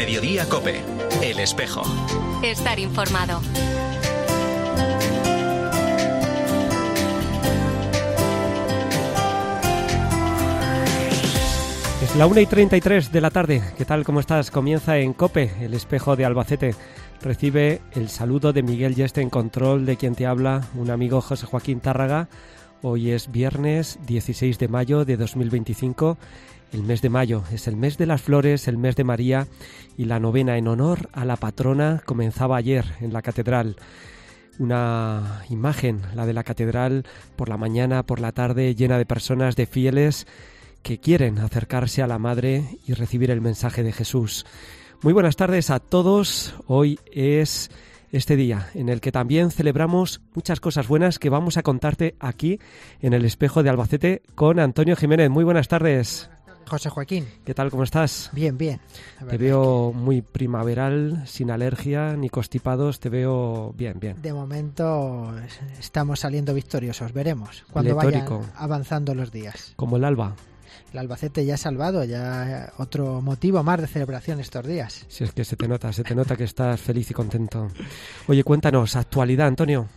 Mediodía COPE. El Espejo. Estar informado. Es la 1:33 de la tarde. ¿Qué tal? ¿Cómo estás? Comienza en COPE, El Espejo de Albacete. Recibe el saludo de Miguel Yeste en control, de quien te habla, un amigo José Joaquín Tárraga. Hoy es viernes 16 de mayo de 2025. El mes de mayo es el mes de las flores, el mes de María, y la novena en honor a la patrona comenzaba ayer en la catedral. Una imagen, la de la catedral, por la mañana, por la tarde, llena de personas, de fieles que quieren acercarse a la Madre y recibir el mensaje de Jesús. Muy buenas tardes a todos. Hoy es este día en el que también celebramos muchas cosas buenas que vamos a contarte aquí en el Espejo de Albacete con Antonio Jiménez. Muy buenas tardes. José Joaquín. ¿Qué tal? ¿Cómo estás? Bien, bien. Te veo muy primaveral, sin alergia ni constipados. Te veo bien, bien. De momento estamos saliendo victoriosos. Veremos cuando Letórico. vayan avanzando los días. Como el alba. El Albacete ya ha salvado, ya otro motivo más de celebración estos días. Si es que se te nota que estás feliz y contento. Oye, cuéntanos, actualidad, Antonio.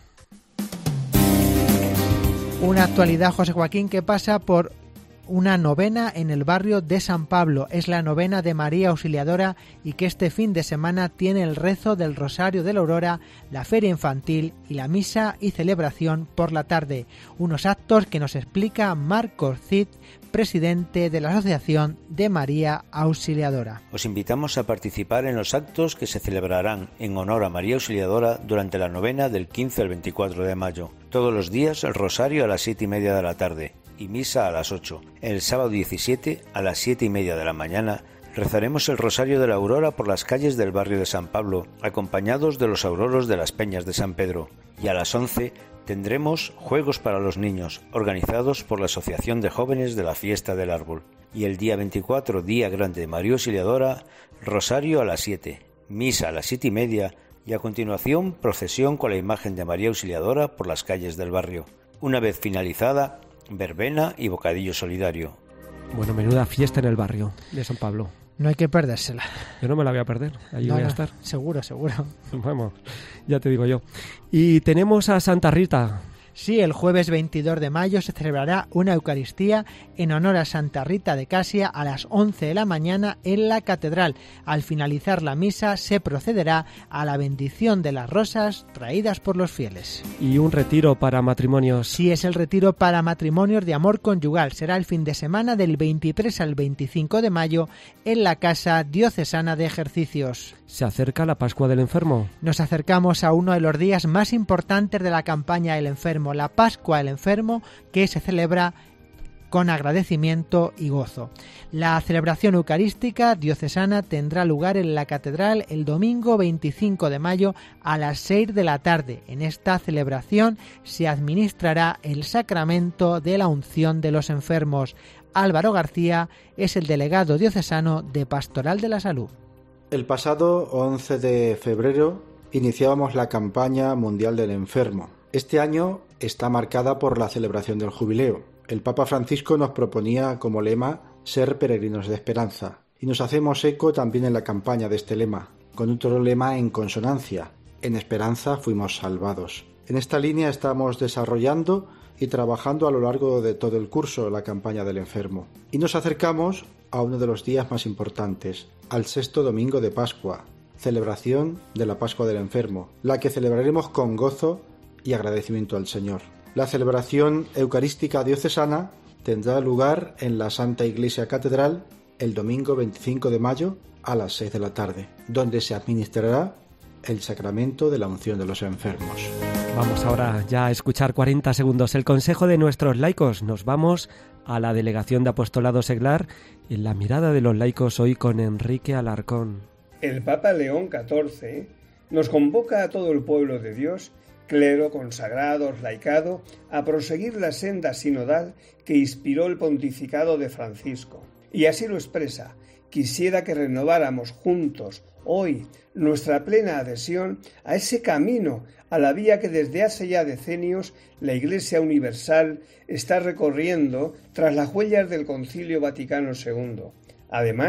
Una actualidad, José Joaquín, que pasa por una novena en el barrio de San Pablo. Es la novena de María Auxiliadora y que este fin de semana tiene el rezo del Rosario de la Aurora, la feria infantil y la misa y celebración por la tarde. Unos actos que nos explica Marcos Cid, presidente de la Asociación de María Auxiliadora. Os invitamos a participar en los actos que se celebrarán en honor a María Auxiliadora durante la novena del 15 al 24 de mayo. Todos los días el rosario a las 7:30 de la tarde y misa a las 8. El sábado 17 a las 7:30 de la mañana rezaremos el Rosario de la Aurora por las calles del barrio de San Pablo, acompañados de los auroros de las Peñas de San Pedro. Y a las 11 tendremos juegos para los niños, organizados por la Asociación de Jóvenes de la Fiesta del Árbol. Y el día 24, Día Grande de María Auxiliadora, Rosario a las 7, misa a las 7:30 y a continuación procesión con la imagen de María Auxiliadora por las calles del barrio. Una vez finalizada, verbena y bocadillo solidario. Bueno, menuda fiesta en el barrio de San Pablo. No hay que perdérsela. Yo no me la voy a perder, allí voy a estar. Seguro. Vamos, ya te digo yo. Y tenemos a Santa Rita. Sí, el jueves 22 de mayo se celebrará una Eucaristía en honor a Santa Rita de Casia a las 11 de la mañana en la catedral. Al finalizar la misa se procederá a la bendición de las rosas traídas por los fieles. Y un retiro para matrimonios. Sí, es el retiro para matrimonios de amor conyugal. Será el fin de semana del 23 al 25 de mayo en la Casa Diocesana de Ejercicios. Se acerca la Pascua del Enfermo. Nos acercamos a uno de los días más importantes de la campaña del enfermo, la Pascua del Enfermo, que se celebra con agradecimiento y gozo. La celebración eucarística diocesana tendrá lugar en la catedral el domingo 25 de mayo a las 6 de la tarde. En esta celebración se administrará el sacramento de la unción de los enfermos. Álvaro García es el delegado diocesano de Pastoral de la Salud. El pasado 11 de febrero iniciábamos la campaña mundial del enfermo. Este año está marcada por la celebración del jubileo. El Papa Francisco nos proponía como lema ser peregrinos de esperanza y nos hacemos eco también en la campaña de este lema, con otro lema en consonancia: en esperanza fuimos salvados. En esta línea estamos desarrollando y trabajando a lo largo de todo el curso de la campaña del enfermo. Y nos acercamos a uno de los días más importantes, al sexto domingo de Pascua, celebración de la Pascua del Enfermo, la que celebraremos con gozo y agradecimiento al Señor. La celebración eucarística diocesana tendrá lugar en la Santa Iglesia Catedral el domingo 25 de mayo a las 6 de la tarde, donde se administrará el sacramento de la unción de los enfermos. Vamos ahora ya a escuchar 40 segundos el consejo de nuestros laicos. Nos vamos a la Delegación de Apostolado Seglar en la mirada de los laicos hoy con Enrique Alarcón. El Papa León XIV nos convoca a todo el pueblo de Dios, clero, consagrados, laicado, a proseguir la senda sinodal que inspiró el pontificado de Francisco. Y así lo expresa: quisiera que renováramos juntos, hoy, nuestra plena adhesión a ese camino, a la vía que desde hace ya decenios la Iglesia Universal está recorriendo tras las huellas del Concilio Vaticano II. Además,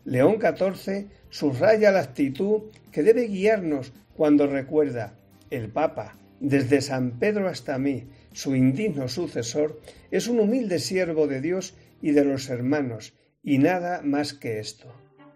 León XIV subraya la actitud que debe guiarnos cuando recuerda: el Papa, desde San Pedro hasta mí, su indigno sucesor, es un humilde siervo de Dios y de los hermanos, y nada más que esto.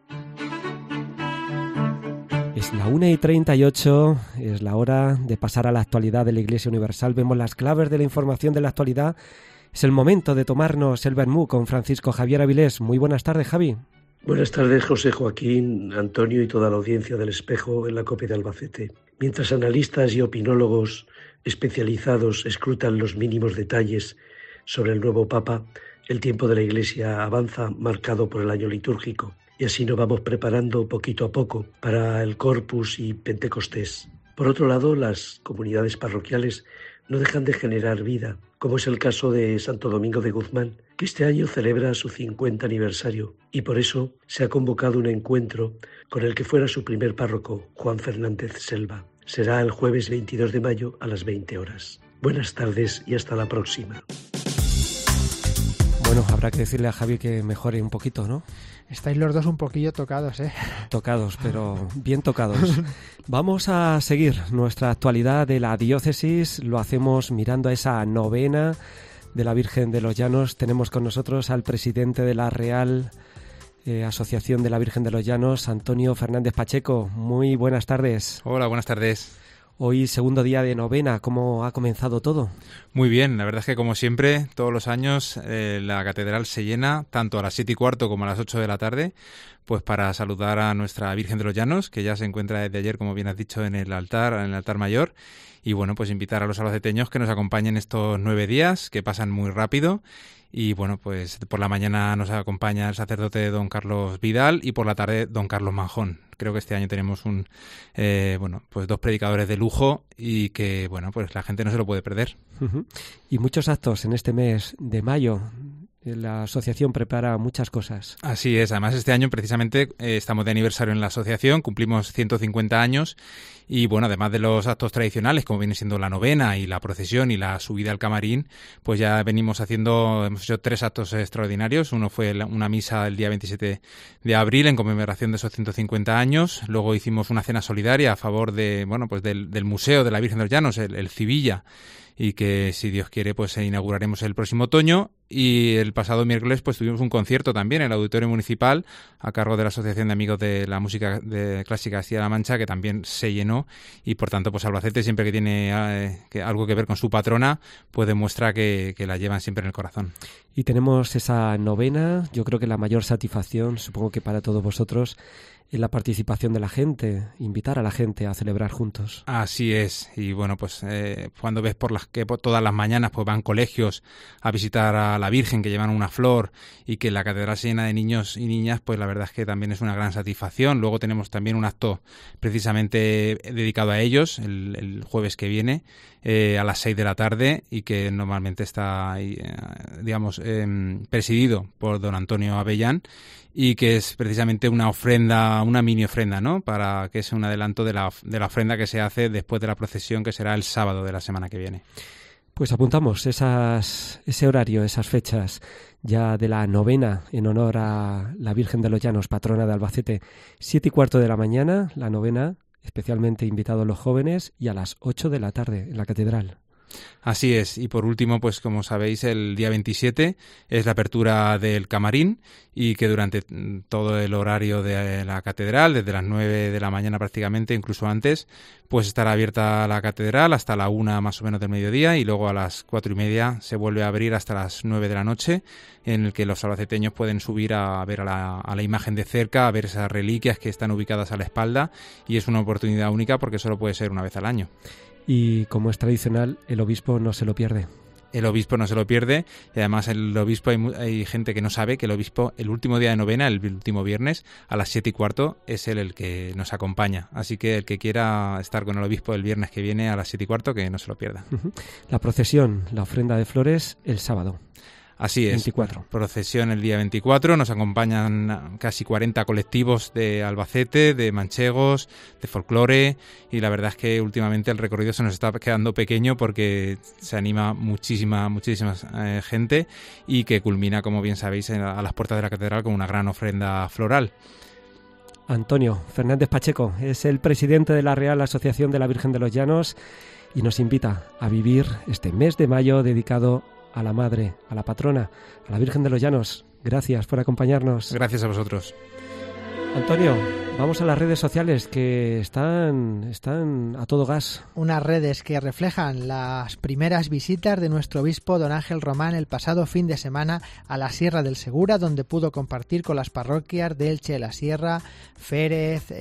Es la 1:38, es la hora de pasar a la actualidad de la Iglesia Universal. Vemos las claves de la información de la actualidad. Es el momento de tomarnos el vermú con Francisco Javier Avilés. Muy buenas tardes, Javi. Buenas tardes, José Joaquín, Antonio y toda la audiencia del Espejo en la COPE de Albacete. Mientras analistas y opinólogos especializados escrutan los mínimos detalles sobre el nuevo Papa, el tiempo de la Iglesia avanza marcado por el año litúrgico, y así nos vamos preparando poquito a poco para el Corpus y Pentecostés. Por otro lado, las comunidades parroquiales no dejan de generar vida, como es el caso de Santo Domingo de Guzmán, que este año celebra su 50 aniversario, y por eso se ha convocado un encuentro con el que fuera su primer párroco, Juan Fernández Selva. Será el jueves 22 de mayo a las 20 horas. Buenas tardes y hasta la próxima. Bueno, habrá que decirle a Javi que mejore un poquito, ¿no? Estáis los dos un poquillo tocados, ¿eh? Tocados, pero bien tocados. Vamos a seguir nuestra actualidad de la diócesis. Lo hacemos mirando a esa novena de la Virgen de los Llanos. Tenemos con nosotros al presidente de la Real Asociación de la Virgen de los Llanos, Antonio Fernández Pacheco. Muy buenas tardes. Hola, buenas tardes. Hoy segundo día de novena, ¿cómo ha comenzado todo? Muy bien, la verdad es que como siempre, todos los años la catedral se llena tanto a las 7:15 como a las 8 de la tarde, pues para saludar a nuestra Virgen de los Llanos, que ya se encuentra desde ayer, como bien has dicho, en el altar mayor. Y bueno, pues invitar a los albaceteños que nos acompañen estos 9 días, que pasan muy rápido. Y bueno, pues por la mañana nos acompaña el sacerdote don Carlos Vidal y por la tarde don Carlos Manjón. Creo que este año tenemos pues 2 predicadores de lujo y que, bueno, pues la gente no se lo puede perder. Uh-huh. Y muchos actos en este mes de mayo. La asociación prepara muchas cosas. Así es, además este año precisamente estamos de aniversario en la asociación, cumplimos 150 años y bueno, además de los actos tradicionales como viene siendo la novena y la procesión y la subida al camarín, pues ya hemos hecho 3 actos extraordinarios. Uno fue una misa el día 27 de abril en conmemoración de esos 150 años, luego hicimos una cena solidaria a favor de del Museo de la Virgen de los Llanos, el Civilla, y que si Dios quiere pues inauguraremos el próximo otoño. Y el pasado miércoles pues tuvimos un concierto también en el Auditorio Municipal a cargo de la Asociación de Amigos de la Música Clásica de Castilla-La Mancha, que también se llenó y por tanto pues Albacete, siempre que tiene algo que ver con su patrona, pues demuestra que la llevan siempre en el corazón. Y tenemos esa novena, yo creo que la mayor satisfacción, supongo que para todos vosotros, es la participación de la gente, invitar a la gente a celebrar juntos. Así es, y bueno, pues cuando ves que todas las mañanas pues van colegios a visitar a la Virgen, que llevan una flor y que la catedral se llena de niños y niñas, pues la verdad es que también es una gran satisfacción. Luego tenemos también un acto precisamente dedicado a ellos, el jueves que viene, a las 6 de la tarde y que normalmente está presidido por don Antonio Avellán y que es precisamente una ofrenda, una mini ofrenda, ¿no? Para que es un adelanto de la ofrenda que se hace después de la procesión, que será el sábado de la semana que viene. Pues apuntamos ese horario, esas fechas ya de la novena en honor a la Virgen de los Llanos, patrona de Albacete. 7:15 de la mañana, la novena, especialmente invitados los jóvenes, y a las 8 de la tarde en la catedral. Así es, y por último, pues como sabéis, el día 27 es la apertura del camarín y que durante todo el horario de la catedral, desde las 9 de la mañana prácticamente, incluso antes, pues estará abierta la catedral hasta la 1 más o menos del mediodía y luego a las 4:30 se vuelve a abrir hasta las 9 de la noche, en el que los albaceteños pueden subir a ver a la imagen de cerca, a ver esas reliquias que están ubicadas a la espalda, y es una oportunidad única porque solo puede ser una vez al año. Y como es tradicional, el obispo no se lo pierde. El obispo no se lo pierde y además el obispo, hay gente que no sabe que el obispo el último día de novena, el último viernes, a las 7:15 es él el que nos acompaña. Así que el que quiera estar con el obispo el viernes que viene a las 7:15, que no se lo pierda. La procesión, la ofrenda de flores, el sábado. Así es. 24. Procesión el día 24. Nos acompañan casi 40 colectivos de Albacete, de manchegos, de folclore, y la verdad es que últimamente el recorrido se nos está quedando pequeño porque se anima muchísima gente, y que culmina, como bien sabéis, a las puertas de la catedral con una gran ofrenda floral. Antonio Fernández Pacheco es el presidente de la Real Asociación de la Virgen de los Llanos y nos invita a vivir este mes de mayo dedicado a la Madre, a la patrona, a la Virgen de los Llanos. Gracias por acompañarnos. Gracias a vosotros. Antonio, vamos a las redes sociales que están a todo gas. Unas redes que reflejan las primeras visitas de nuestro obispo don Ángel Román el pasado fin de semana a la Sierra del Segura, donde pudo compartir con las parroquias de Elche de la Sierra, Férez,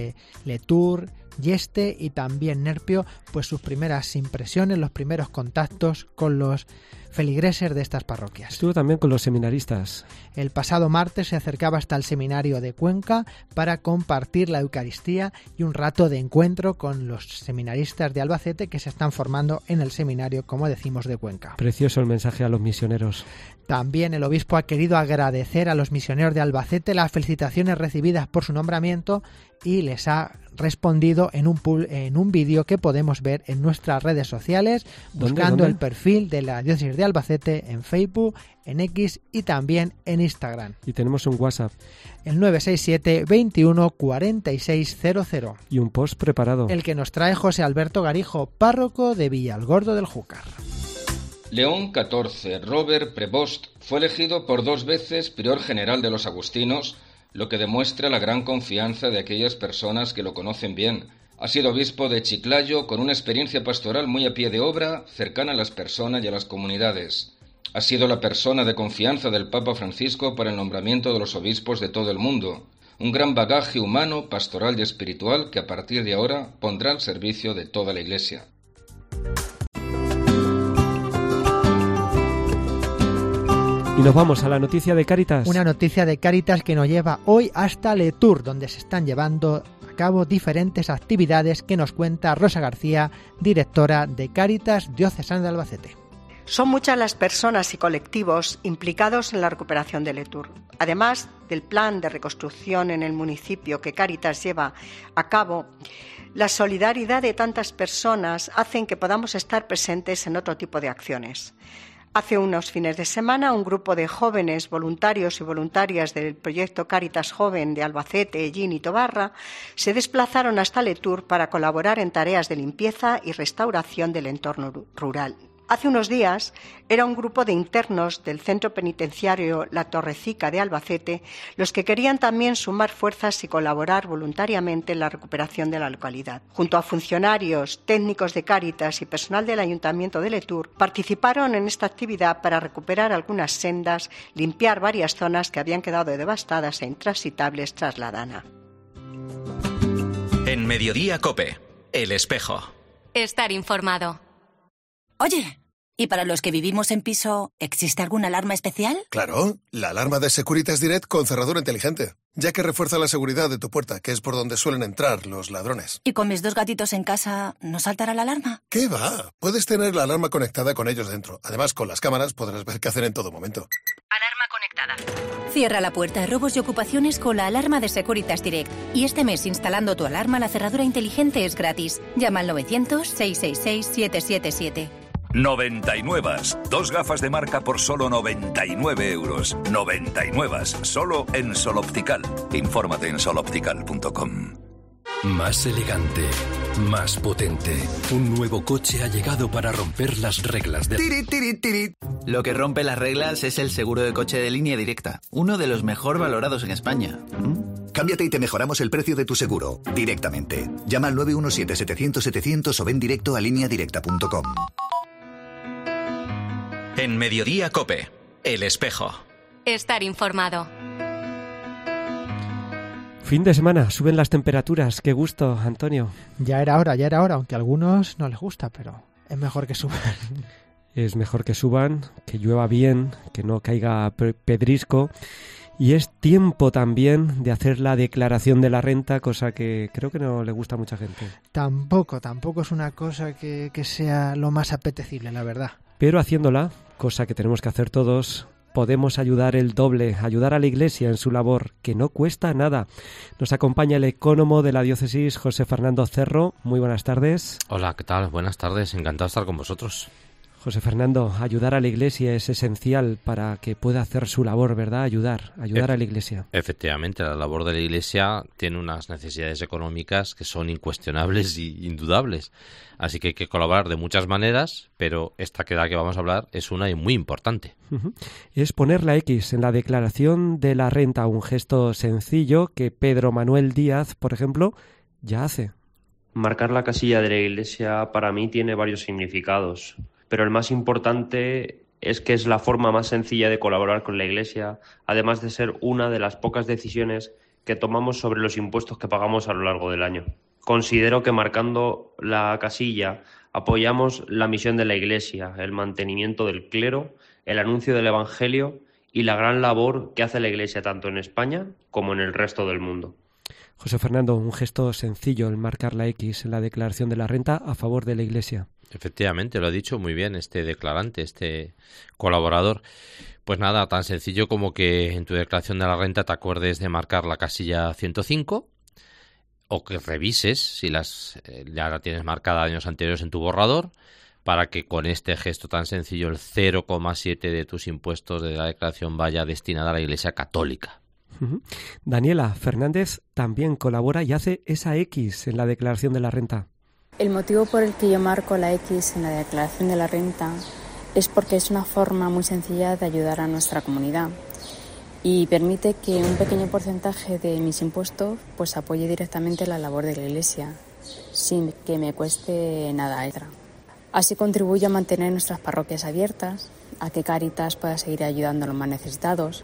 Letur, Yeste y también Nerpio, pues sus primeras impresiones, los primeros contactos con los feligreses de estas parroquias. Estuvo también con los seminaristas. El pasado martes se acercaba hasta el seminario de Cuenca para compartir la Eucaristía y un rato de encuentro con los seminaristas de Albacete que se están formando en el seminario, como decimos, de Cuenca. Precioso el mensaje a los misioneros. También el obispo ha querido agradecer a los misioneros de Albacete las felicitaciones recibidas por su nombramiento y les ha respondido en un vídeo que podemos ver en nuestras redes sociales, buscando el perfil de la Diócesis de Albacete en Facebook, en X y también en Instagram. Y tenemos un WhatsApp. El 967 21 4600. Y un post preparado. El que nos trae José Alberto Garijo, párroco de Villalgordo del Júcar. León XIV, Robert Prevost, fue elegido por 2 veces prior general de los agustinos, lo que demuestra la gran confianza de aquellas personas que lo conocen bien. Ha sido obispo de Chiclayo con una experiencia pastoral muy a pie de obra, cercana a las personas y a las comunidades. Ha sido la persona de confianza del Papa Francisco para el nombramiento de los obispos de todo el mundo. Un gran bagaje humano, pastoral y espiritual que a partir de ahora pondrá al servicio de toda la Iglesia. Y nos vamos a la noticia de Cáritas. Una noticia de Cáritas que nos lleva hoy hasta Letur, donde se están llevando a cabo diferentes actividades que nos cuenta Rosa García, directora de Cáritas Diocesana de Albacete. Son muchas las personas y colectivos implicados en la recuperación de Letur. Además del plan de reconstrucción en el municipio que Cáritas lleva a cabo, la solidaridad de tantas personas hacen que podamos estar presentes en otro tipo de acciones. Hace unos fines de semana, un grupo de jóvenes voluntarios y voluntarias del proyecto Cáritas Joven de Albacete, Ellín y Tobarra se desplazaron hasta Letur para colaborar en tareas de limpieza y restauración del entorno rural. Hace unos días era un grupo de internos del centro penitenciario La Torrecica de Albacete los que querían también sumar fuerzas y colaborar voluntariamente en la recuperación de la localidad. Junto a funcionarios, técnicos de Cáritas y personal del Ayuntamiento de Letur, participaron en esta actividad para recuperar algunas sendas, limpiar varias zonas que habían quedado devastadas e intransitables tras la dana. En Mediodía COPE, El Espejo. Estar informado. Oye, ¿y para los que vivimos en piso, existe alguna alarma especial? Claro, la alarma de Securitas Direct con cerradura inteligente, ya que refuerza la seguridad de tu puerta, que es por donde suelen entrar los ladrones. ¿Y con mis 2 gatitos en casa, no saltará la alarma? ¿Qué va? Puedes tener la alarma conectada con ellos dentro. Además, con las cámaras podrás ver qué hacen en todo momento. Alarma conectada. Cierra la puerta a robos y ocupaciones con la alarma de Securitas Direct. Y este mes, instalando tu alarma, la cerradura inteligente es gratis. Llama al 900-666-777. 99. 2 gafas de marca por solo 99 euros. 99. Solo en Sol Optical. Infórmate en soloptical.com. Más elegante, más potente. Un nuevo coche ha llegado para romper las reglas de... Tiri, tiri, tiri. Lo que rompe las reglas es el seguro de coche de Línea Directa, uno de los mejor valorados en España. Cámbiate y te mejoramos el precio de tu seguro, directamente. Llama al 917-700-700 o ven directo a lineadirecta.com. En Mediodía COPE, El Espejo. Estar informado. Fin de semana, suben las temperaturas. Qué gusto, Antonio. Ya era hora, aunque a algunos no les gusta, pero es mejor que suban. Es mejor que suban, que llueva bien, que no caiga pedrisco. Y es tiempo también de hacer la declaración de la renta, cosa que creo que no le gusta a mucha gente. Tampoco es una cosa que sea lo más apetecible, la verdad. Pero haciéndola, cosa que tenemos que hacer todos, podemos ayudar el doble, ayudar a la Iglesia en su labor, que no cuesta nada. Nos acompaña el ecónomo de la diócesis, José Fernando Cerro. Muy buenas tardes. Hola, ¿qué tal? Buenas tardes, encantado de estar con vosotros. José Fernando, ayudar a la Iglesia es esencial para que pueda hacer su labor, ¿verdad? Ayudar a la Iglesia. Efectivamente, la labor de la Iglesia tiene unas necesidades económicas que son incuestionables y indudables. Así que hay que colaborar de muchas maneras, pero esta que vamos a hablar es una y muy importante. Es poner la X en la declaración de la renta, un gesto sencillo que Pedro Manuel Díaz, por ejemplo, ya hace. Marcar la casilla de la Iglesia para mí tiene varios significados, pero el más importante es que es la forma más sencilla de colaborar con la Iglesia, además de ser una de las pocas decisiones que tomamos sobre los impuestos que pagamos a lo largo del año. Considero que marcando la casilla apoyamos la misión de la Iglesia, el mantenimiento del clero, el anuncio del Evangelio y la gran labor que hace la Iglesia tanto en España como en el resto del mundo. José Fernando, un gesto sencillo el marcar la X en la declaración de la renta a favor de la Iglesia. Efectivamente, lo ha dicho muy bien este declarante, este colaborador. Pues nada, tan sencillo como que en tu declaración de la renta te acuerdes de marcar la casilla 105 o que revises si ya la tienes marcada años anteriores en tu borrador para que con este gesto tan sencillo el 0,7 de tus impuestos de la declaración vaya destinada a la Iglesia Católica. Daniela Fernández también colabora y hace esa X en la declaración de la renta. El motivo por el que yo marco la X en la declaración de la renta es porque es una forma muy sencilla de ayudar a nuestra comunidad y permite que un pequeño porcentaje de mis impuestos pues apoye directamente la labor de la Iglesia sin que me cueste nada extra. Así contribuyo a mantener nuestras parroquias abiertas, a que Cáritas pueda seguir ayudando a los más necesitados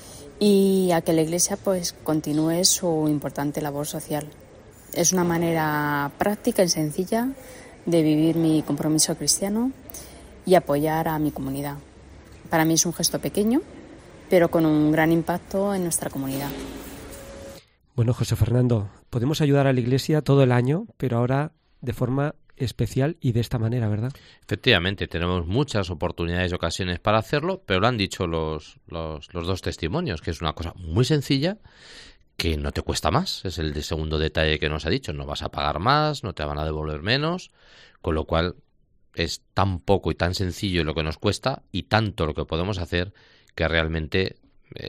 y a que la Iglesia pues continúe su importante labor social. Es una manera práctica y sencilla de vivir mi compromiso cristiano y apoyar a mi comunidad. Para mí es un gesto pequeño, pero con un gran impacto en nuestra comunidad. Bueno, José Fernando, podemos ayudar a la Iglesia todo el año, pero ahora de forma especial y de esta manera, ¿verdad? Efectivamente, tenemos muchas oportunidades y ocasiones para hacerlo, pero lo han dicho los dos testimonios, que es una cosa muy sencilla, que no te cuesta más. Es el segundo detalle que nos ha dicho. No vas a pagar más, no te van a devolver menos, con lo cual es tan poco y tan sencillo lo que nos cuesta y tanto lo que podemos hacer que realmente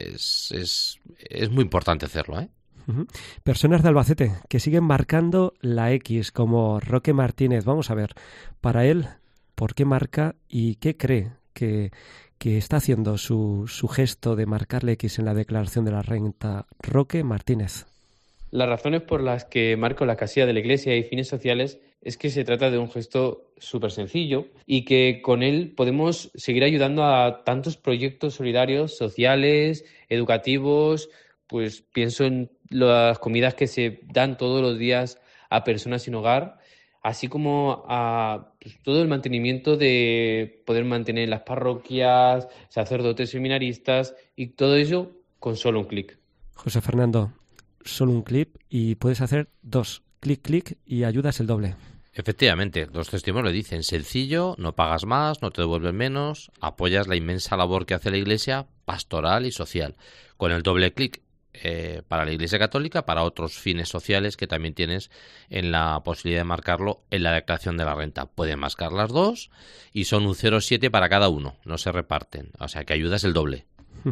es muy importante hacerlo, ¿eh? Personas de Albacete que siguen marcando la X, como Roque Martínez. Vamos a ver, para él, ¿por qué marca y qué cree que está haciendo su gesto de marcar la X en la declaración de la renta? Roque Martínez. Las razones por las que marco la casilla de la Iglesia y fines sociales es que se trata de un gesto súper sencillo y que con él podemos seguir ayudando a tantos proyectos solidarios, sociales, educativos. Pues pienso en las comidas que se dan todos los días a personas sin hogar, así como a todo el mantenimiento de poder mantener las parroquias, sacerdotes, seminaristas y todo eso con solo un clic. José Fernando, solo un clic y puedes hacer 2 clic y ayudas el doble. Efectivamente, los testimonios le dicen sencillo, no pagas más, no te devuelven menos, apoyas la inmensa labor que hace la Iglesia pastoral y social. Con el doble clic para la Iglesia Católica, para otros fines sociales que también tienes en la posibilidad de marcarlo en la declaración de la renta. Pueden marcar las dos y son un 0,7 para cada uno, no se reparten, o sea que ayudas el doble.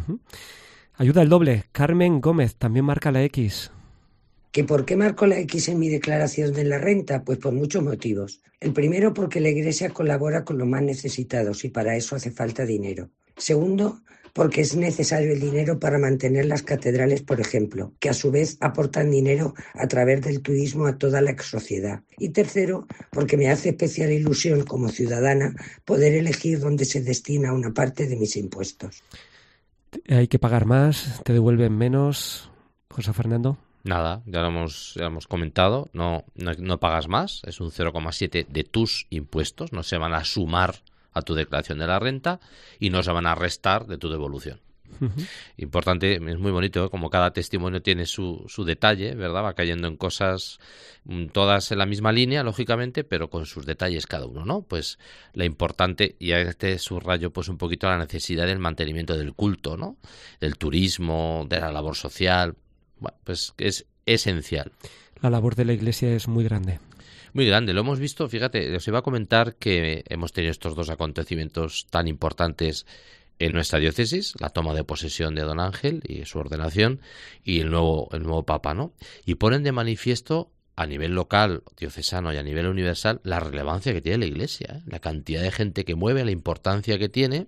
Ayuda el doble. Carmen Gómez también marca la X. ¿Que por qué marco la X en mi declaración de la renta? Pues por muchos motivos. El primero, porque la Iglesia colabora con los más necesitados y para eso hace falta dinero. Segundo, porque es necesario el dinero para mantener las catedrales, por ejemplo, que a su vez aportan dinero a través del turismo a toda la sociedad. Y tercero, porque me hace especial ilusión como ciudadana poder elegir dónde se destina una parte de mis impuestos. ¿Hay que pagar más? ¿Te devuelven menos, José Fernando? Nada, ya lo hemos comentado, no pagas más, es un 0,7 de tus impuestos, no se van a sumar a tu declaración de la renta y no se van a restar de tu devolución. Importante, es muy bonito, ¿eh? Como cada testimonio tiene su detalle, ¿verdad? Va cayendo en cosas todas en la misma línea, lógicamente, pero con sus detalles cada uno, ¿no? Pues la importante, y a este subrayo pues un poquito la necesidad del mantenimiento del culto, ¿no? Del turismo, de la labor social, bueno, pues es esencial. La labor de la Iglesia es muy grande. Muy grande, lo hemos visto, fíjate, os iba a comentar que hemos tenido estos dos acontecimientos tan importantes en nuestra diócesis, la toma de posesión de don Ángel y su ordenación, y el nuevo Papa, ¿no? Y ponen de manifiesto a nivel local, diocesano y a nivel universal la relevancia que tiene la Iglesia, ¿eh? La cantidad de gente que mueve, la importancia que tiene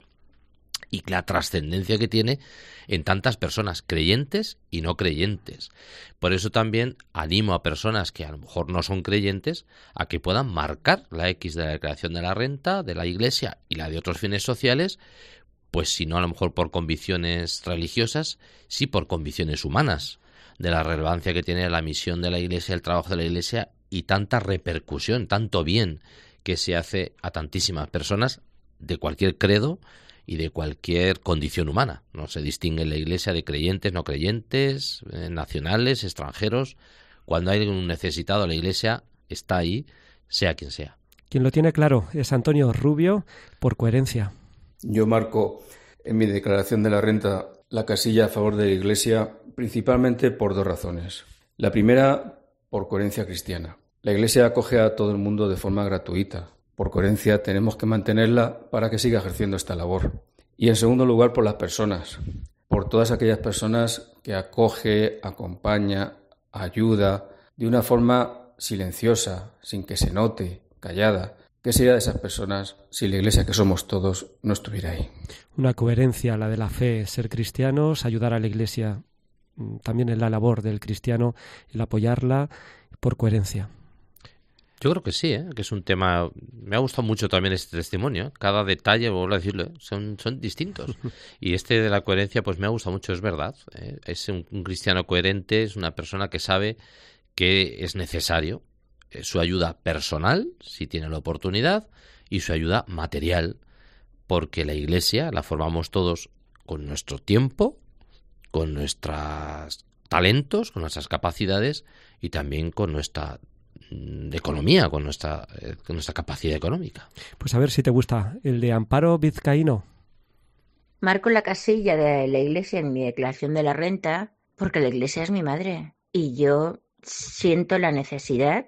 y la trascendencia que tiene en tantas personas creyentes y no creyentes. Por eso también animo a personas que a lo mejor no son creyentes a que puedan marcar la X de la declaración de la renta de la Iglesia y la de otros fines sociales, pues si no a lo mejor por convicciones religiosas, sí por convicciones humanas, de la relevancia que tiene la misión de la Iglesia, el trabajo de la Iglesia y tanta repercusión, tanto bien que se hace a tantísimas personas de cualquier credo y de cualquier condición humana. No se distingue en la Iglesia de creyentes, no creyentes, nacionales, extranjeros. Cuando hay un necesitado, la Iglesia está ahí, sea quien sea. Quien lo tiene claro es Antonio Rubio, por coherencia. Yo marco en mi declaración de la renta la casilla a favor de la Iglesia principalmente por dos razones. La primera, por coherencia cristiana. La Iglesia acoge a todo el mundo de forma gratuita. Por coherencia tenemos que mantenerla para que siga ejerciendo esta labor. Y en segundo lugar, por las personas. Por todas aquellas personas que acoge, acompaña, ayuda de una forma silenciosa, sin que se note, callada. ¿Qué sería de esas personas si la Iglesia, que somos todos, no estuviera ahí? Una coherencia, la de la fe, ser cristianos, ayudar a la Iglesia, también en la labor del cristiano, el apoyarla por coherencia. Yo creo que sí, que es un tema... Me ha gustado mucho también este testimonio. Cada detalle, vuelvo a decirlo, son distintos. Y este de la coherencia, pues me ha gustado mucho, es verdad. Es un cristiano coherente, es una persona que sabe que es necesario su ayuda personal, si tiene la oportunidad, y su ayuda material, porque la Iglesia la formamos todos con nuestro tiempo, con nuestros talentos, con nuestras capacidades y también con nuestra economía, con nuestra capacidad económica. Pues a ver si te gusta el de Amparo Vizcaíno. Marco la casilla de la Iglesia en mi declaración de la renta porque la Iglesia es mi madre y yo siento la necesidad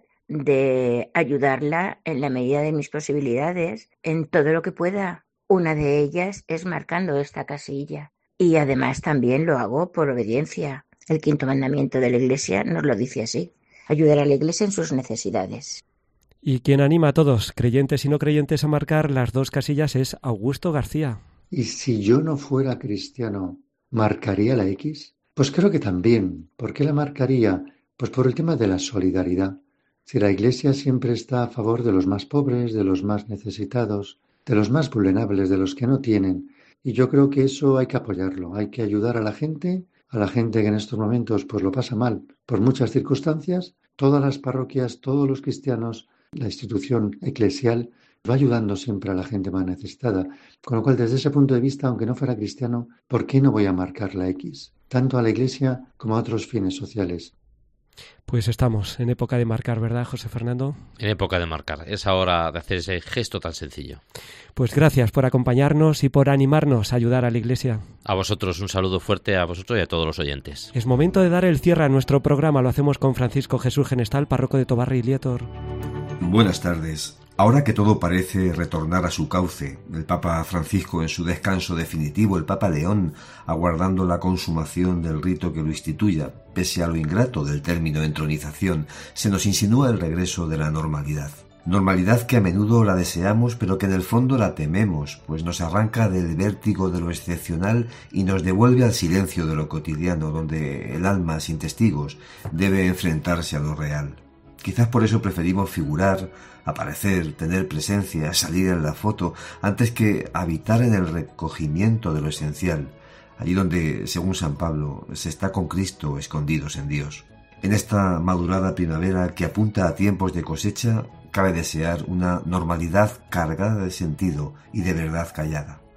de ayudarla en la medida de mis posibilidades, en todo lo que pueda. Una de ellas es marcando esta casilla. Y además también lo hago por obediencia. El quinto mandamiento de la Iglesia nos lo dice así: ayudar a la Iglesia en sus necesidades. Y quien anima a todos, creyentes y no creyentes, a marcar las dos casillas es Augusto García. ¿Y si yo no fuera cristiano, marcaría la X? Pues creo que también. ¿Por qué la marcaría? Pues por el tema de la solidaridad. Si la Iglesia siempre está a favor de los más pobres, de los más necesitados, de los más vulnerables, de los que no tienen. Y yo creo que eso hay que apoyarlo, hay que ayudar a la gente que en estos momentos pues lo pasa mal por muchas circunstancias. Todas las parroquias, todos los cristianos, la institución eclesial va ayudando siempre a la gente más necesitada. Con lo cual, desde ese punto de vista, aunque no fuera cristiano, ¿por qué no voy a marcar la X? Tanto a la Iglesia como a otros fines sociales. Pues estamos en época de marcar, ¿verdad, José Fernando? En época de marcar. Es hora de hacer ese gesto tan sencillo. Pues gracias por acompañarnos y por animarnos a ayudar a la Iglesia. A vosotros un saludo fuerte, a vosotros y a todos los oyentes. Es momento de dar el cierre a nuestro programa. Lo hacemos con Francisco Jesús Genestal, párroco de Tobarra y Lietor. Buenas tardes. Ahora que todo parece retornar a su cauce, el Papa Francisco en su descanso definitivo, el Papa León aguardando la consumación del rito que lo instituya, pese a lo ingrato del término entronización, se nos insinúa el regreso de la normalidad. Normalidad que a menudo la deseamos, pero que en el fondo la tememos, pues nos arranca del vértigo de lo excepcional y nos devuelve al silencio de lo cotidiano, donde el alma, sin testigos, debe enfrentarse a lo real. Quizás por eso preferimos figurar, aparecer, tener presencia, salir en la foto, antes que habitar en el recogimiento de lo esencial, allí donde, según San Pablo, se está con Cristo escondidos en Dios. En esta madurada primavera que apunta a tiempos de cosecha, cabe desear una normalidad cargada de sentido y de verdad callada.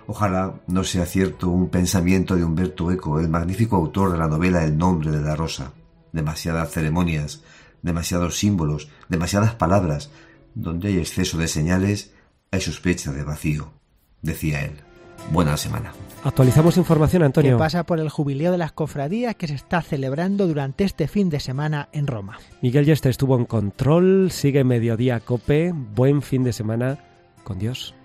Ojalá no sea cierto un pensamiento de Umberto Eco, el magnífico autor de la novela El nombre de la rosa. Demasiadas ceremonias, demasiados símbolos, demasiadas palabras. Donde hay exceso de señales, hay sospecha de vacío, decía él. Buena semana. Actualizamos información, Antonio. Que pasa por el jubileo de las cofradías que se está celebrando durante este fin de semana en Roma. Miguel Yeste estuvo en control, sigue Mediodía COPE. Buen fin de semana. Con Dios.